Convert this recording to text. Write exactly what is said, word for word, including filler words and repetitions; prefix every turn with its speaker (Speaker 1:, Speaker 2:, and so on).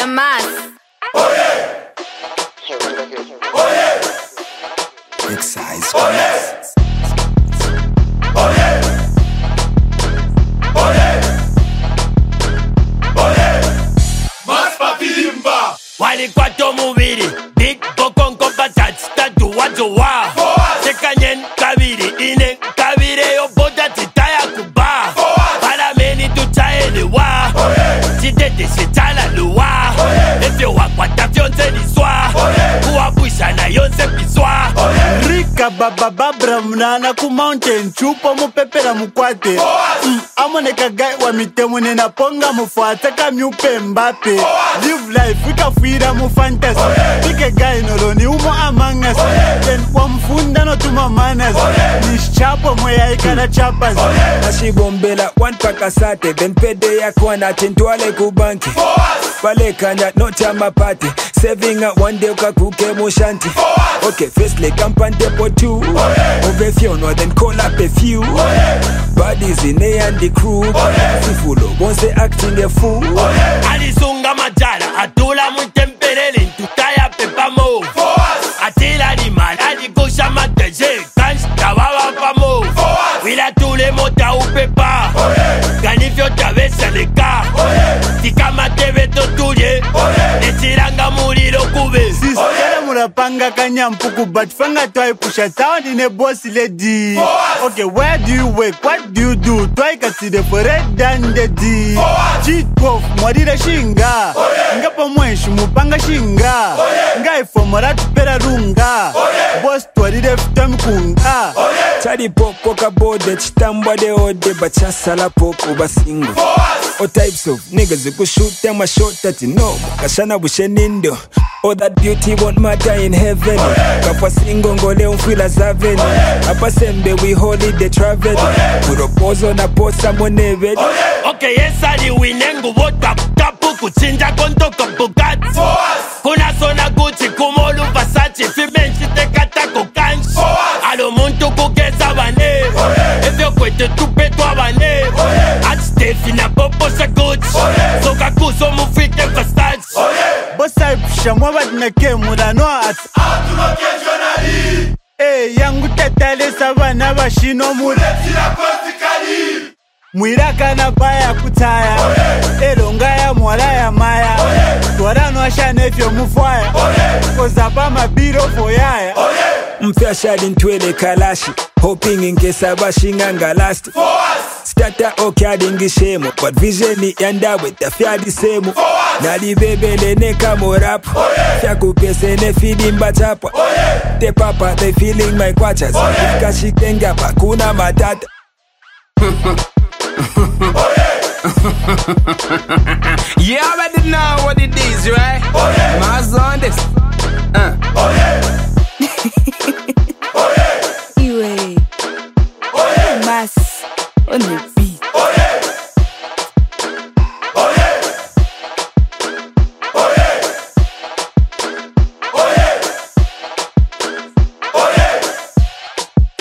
Speaker 1: The Mass.
Speaker 2: Oh yeah. Oh yeah.
Speaker 3: Excise.
Speaker 2: Oh yeah. Oh yeah. Oh yeah. Oh yeah. Mas papilimba.
Speaker 4: Wali kwato mubiri. Big bokon kompatati. Tatu wajo wa. Sekanyen kabiri. Ine kabire yo boda titaya kuba. Parameni tutaele wa. Titete sitala luwa. Efyo wakwata fyonse niswa. Kuwabusha na yonse piswa.
Speaker 5: Rika baba babra mnana ku mountain chupo mupepera mukwate. Mm, amoneka guy wa mitemu nena ponga mufuata kami upe Mbappe. Live life wika fuira mu fantasy. Pike guy noloni umo among us. Then wamfunda no tuma manas. Nischapo moya ikana chapas.
Speaker 6: Ashibombela one pakasate. Then pede ya kwana tintwale kubanki. Pale kanya no chama party. Saving at one day ukakuke mushanti. Okay, firstly kampante po two. Over fiono then call up a few. Bodies in A and the crew. Sifulo won't say acting a fool.
Speaker 4: Alisunga majala. Atula mutemperele. Tutaya pepa mo. Atila di man. Aligosha mateje. Kanch kawawa pa mo. Wila tule mota upepa. Ganifyo tavesa leka. Tika mateve totuye. Nechiranga muliro kube.
Speaker 5: Sister murapanga kanyampuku but fanga toy pusha town in a boss lady. Okay, where do you work? What do you do? Toy kaside for red than the D. Cheat puff, mwadira shinga. Ngapa mwenshi mupanga shinga. Ngai fomora tupera runga. Boss twadide fitam kunga.
Speaker 6: Chadi poko kabode chitambwa de ode bachasala poko basingo. All types of niggas who shoot them a shot at you know. Kashana bushenindo. Oh, that beauty won't matter in heaven. Kapa singo ngole umfila zaven. Apa sembe we holiday travel. Kuropozo na posa monevel.
Speaker 4: Okay, yes, I winengu wota tapu kuchinja konto kabugati. Kuna sona Gucci kumolu Versace. Fimenshi tekata kukanshi. Alo muntu kugeza bane. Evyo kwete tupe twa bane. Atstefi na popo sa Gucci. Soka kuso mufike Versace.
Speaker 5: Bossa pusha mwaba dinake murano at.
Speaker 2: Atuma kenjonali.
Speaker 5: Eh, yangu tetale sabana bashino mure.
Speaker 2: Tira kosikali.
Speaker 5: Mwiraka na baya kutaya. Elonga ya mwala ya maya. Twarano ashanefyo mufaya. Kozapa mabiro foyaya.
Speaker 6: Mfya shadi ntwele kalashi. Hoping in case abashinga nga last. Starter okyadi ngishemo. But vision ni yanda with the fiadi semo. Nali bebele ne kamorap. Fya kupese ne feeding bachapa. Te papa they feeling my quachas. Kashikenga pakuna matata.
Speaker 7: You already know what it is, right?
Speaker 2: Oh yeah.